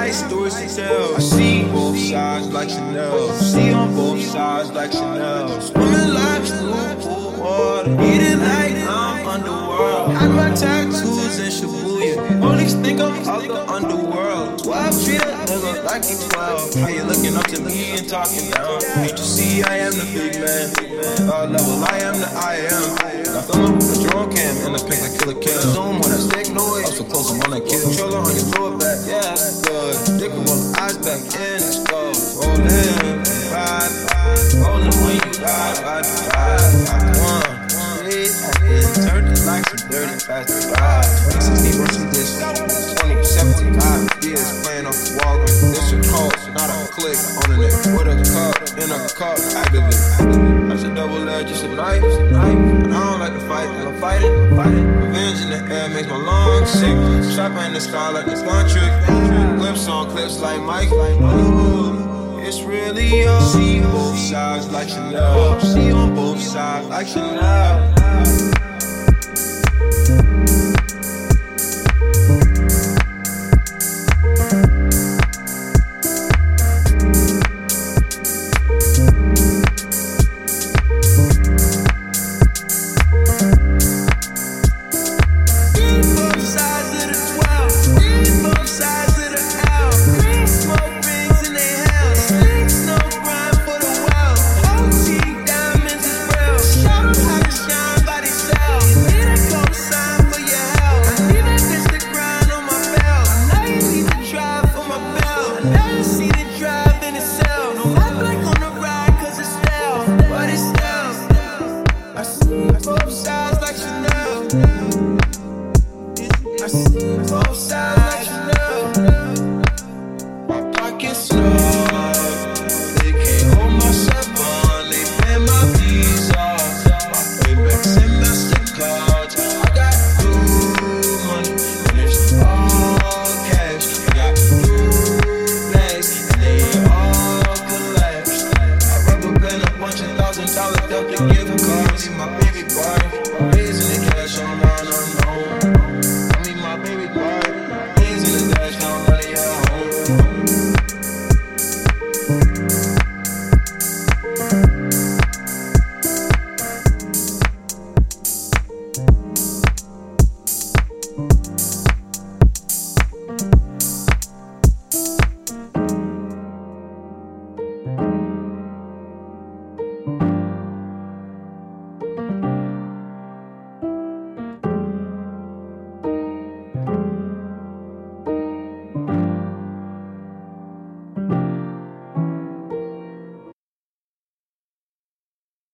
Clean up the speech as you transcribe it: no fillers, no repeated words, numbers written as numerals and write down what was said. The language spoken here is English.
like stories to tell. I see both sides like Chanel. See on both sides like Chanel. Swimming like blue pool water. Eating like I'm underworld. Hide my tattoos in Shibuya. Police think I'm out the underworld. 12 treat a nigga like he 12. How you looking up to me and talking down? Can't you see I am the big man? God level, I am the I am. I fill up with the drone cam and the pink like Killer Kill. Zoom when I stick noise. Up so close, I'm on that kill. Controller on your lower back, yeah, that's good. Dick with all the eyes back in, let's go. Roll in, ride. Rolling when you ride. 1, 3, turn it like some dirty fast ride. 2016 versus this. 2017 ideas playing off the wall. This a call, not a click. On a nigga with a cup, in a cup, activate. That's a double edge, just a knife. And I don't like to fight, and I'm fighting. Revenge in the air makes my lungs sick. Shopping in the sky like it's gun trick. Clips on clips like Mike. Ooh, it's really all. See both sides like Chanel. See on both sides like Chanel. Both sides like Chanel. I see both sides like Chanel.